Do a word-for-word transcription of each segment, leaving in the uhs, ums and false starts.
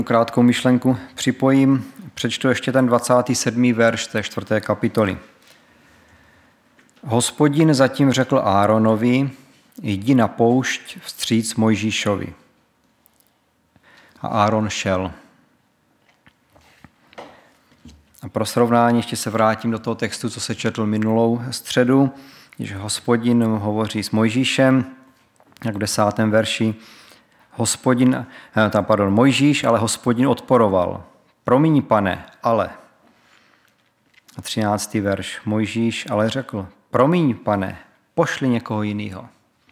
Krátkou myšlenku připojím, přečtu ještě ten dvacátý sedmý verš té čtvrté kapitoly. Hospodin zatím řekl Áronovi, jdi na poušť vstříc Mojžíšovi. A Áron šel. A pro srovnání ještě se vrátím do toho textu, co se četl minulou středu, když Hospodin hovoří s Mojžíšem, jak v desátém verši. Hospodin, tam, pardon, Mojžíš, ale Hospodin odporoval. Promiň, pane, ale. A třináctý verš. Mojžíš ale řekl, promiň, pane, pošli někoho jiného.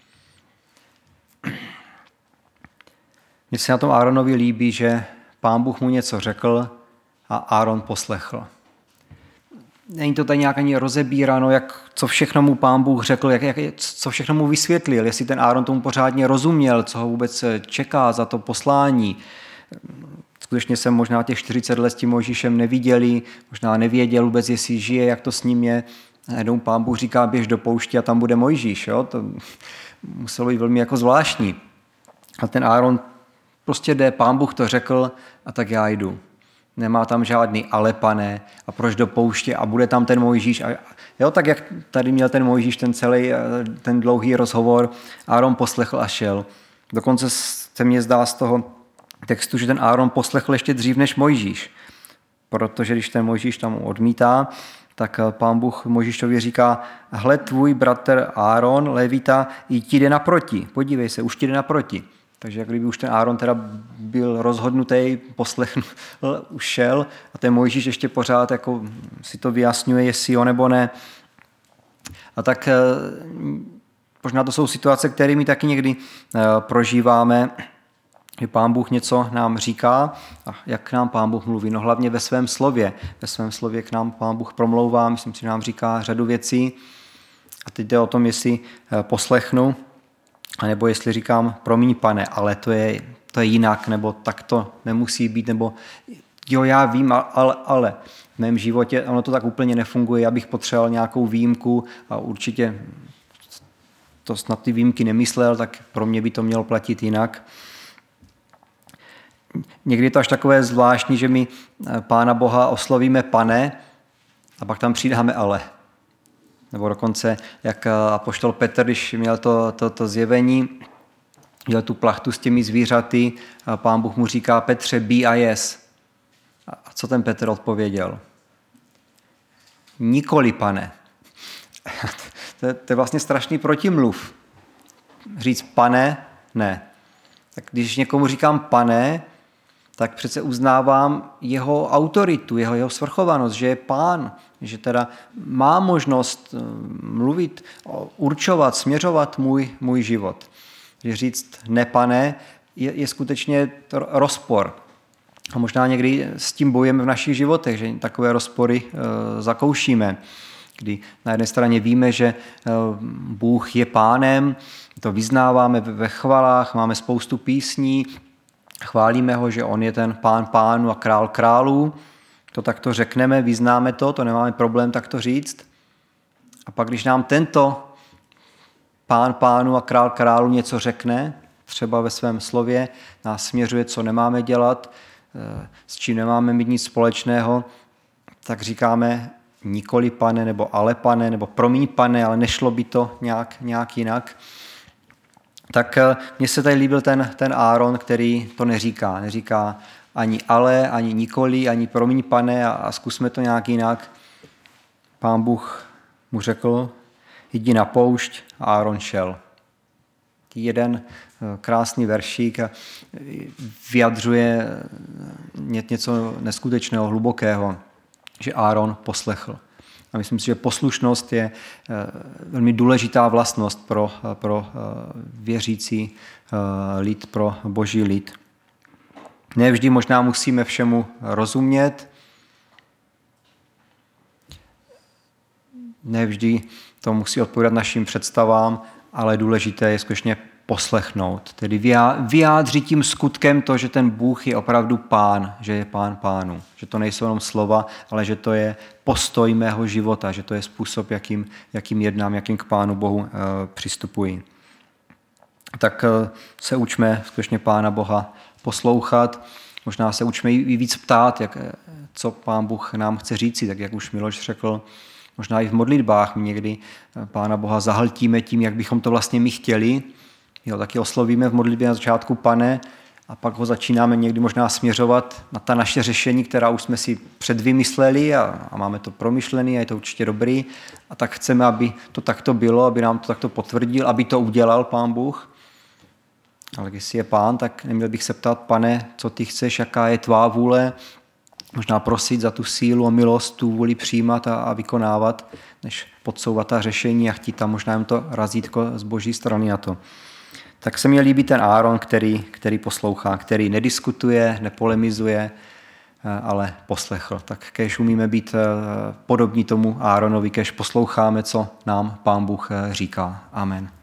Mně se na tom Áronovi líbí, že Pán Bůh mu něco řekl a Áron poslechl. Není to tady nějak ani rozebíráno, jak, co všechno mu Pán Bůh řekl, jak, jak, co všechno mu vysvětlil, jestli ten Áron tomu pořádně rozuměl, co ho vůbec čeká za to poslání. Skutečně jsem možná těch čtyřicet let s tím Mojžíšem neviděli, možná nevěděl vůbec, jestli žije, jak to s ním je. Jednou Pán Bůh říká, běž do pouště a tam bude Mojžíš. Jo? To muselo být velmi jako zvláštní. A ten Áron prostě jde, Pán Bůh to řekl a tak já jdu. Nemá tam žádný ale, pane, a proč do pouště a bude tam ten Mojžíš. A, jo, tak jak tady měl ten Mojžíš ten celý, ten dlouhý rozhovor, Áron poslechl a šel. Dokonce se mně zdá z toho textu, že ten Áron poslechl ještě dřív než Mojžíš. Protože když ten Mojžíš tam odmítá, tak Pán Bůh Mojžíšovi říká, hle, tvůj bratr Áron, Levita, i ti jde naproti. Podívej se, už ti jde naproti. Takže jak kdyby už ten Áron teda byl rozhodnutý, poslechl, už šel a ten Mojžíš ještě pořád jako si to vyjasňuje, jestli jo nebo ne. A tak možná to jsou situace, které my taky někdy prožíváme, že Pán Bůh něco nám říká a jak k nám Pán Bůh mluví. No hlavně ve svém slově. Ve svém slově k nám Pán Bůh promlouvá, myslím si, že nám říká řadu věcí. A teď jde o tom, jestli poslechnu, a nebo jestli říkám, promiň, pane, ale to je, to je jinak, nebo tak to nemusí být, nebo jo, já vím, ale, ale v mém životě ono to tak úplně nefunguje, já bych potřeboval nějakou výjimku a určitě to snad ty výjimky nemyslel, tak pro mě by to mělo platit jinak. Někdy je to až takové zvláštní, že my Pána Boha oslovíme pane a pak tam přidáme ale. Nebo dokonce, jak apoštol Petr, když měl to, to, to zjevení, měl tu plachtu s těmi zvířaty, a Pán Bůh mu říká, Petře, bí a jes. A co ten Petr odpověděl? Nikoli, pane. To je, to je vlastně strašný protimluv. Říct pane, ne. Tak když někomu říkám pane, tak přece uznávám jeho autoritu, jeho, jeho svrchovanost, že je pán, že teda má možnost mluvit, určovat, směřovat můj, můj život. Že říct ne, pane, je, je skutečně rozpor. A možná někdy s tím bojujeme v našich životech, že takové rozpory e, zakoušíme. Kdy na jedné straně víme, že e, Bůh je pánem, to vyznáváme ve chvalách, máme spoustu písní, chválíme ho, že on je ten pán pánů a král králů. To takto řekneme, vyznáme to, to nemáme problém takto říct. A pak, když nám tento pán pánů a král králů něco řekne, třeba ve svém slově, nás směřuje, co nemáme dělat, s čím nemáme mít nic společného, tak říkáme nikoli pane, nebo ale pane, nebo promiň pane, ale nešlo by to nějak, nějak jinak. Tak mně se tady líbil ten, ten Áron, který to neříká. Neříká ani ale, ani nikoli, ani promiň pane a, a zkusme to nějak jinak. Pán Bůh mu řekl, jdi na poušť a Áron šel. Jeden krásný veršík a vyjadřuje něco neskutečného, hlubokého, že Áron poslechl. A myslím si, že poslušnost je velmi důležitá vlastnost pro, pro věřící lid, pro boží lid. Nevždy možná musíme všemu rozumět, nevždy to musí odpovídat našim představám, ale důležité je skutečně poslechnout, tedy vyjádřit tím skutkem to, že ten Bůh je opravdu pán, že je pán pánů, že to nejsou jenom slova, ale že to je postoj mého života, že to je způsob, jakým, jakým jednám, jakým k Pánu Bohu e, přistupuji. Tak e, se učme skutečně Pána Boha poslouchat. možná se učme i víc ptát, jak, co Pán Bůh nám chce říci, tak jak už Miloš řekl, možná i v modlitbách my někdy Pána Boha zahltíme tím, jak bychom to vlastně my chtěli. Jo, taky oslovíme v modlitbě na začátku Pane a pak ho začínáme někdy možná směřovat na ta naše řešení, která už jsme si předvymysleli a, a máme to promyšlené a je to určitě dobrý. A tak chceme, aby to takto bylo, aby nám to takto potvrdil, aby to udělal Pán Bůh. Ale když je Pán, tak neměl bych se ptát, Pane, co ty chceš, jaká je tvá vůle, možná prosit za tu sílu a milost, tu vůli přijímat a, a vykonávat, než podsouvat ta řešení a chtít tam možná jen to razítko z boží strany na to. Tak se mi líbí ten Áron, který, který poslouchá, který nediskutuje, nepolemizuje, ale poslechl. Tak kéž umíme být podobní tomu Áronovi, kéž posloucháme, co nám Pán Bůh říká. Amen.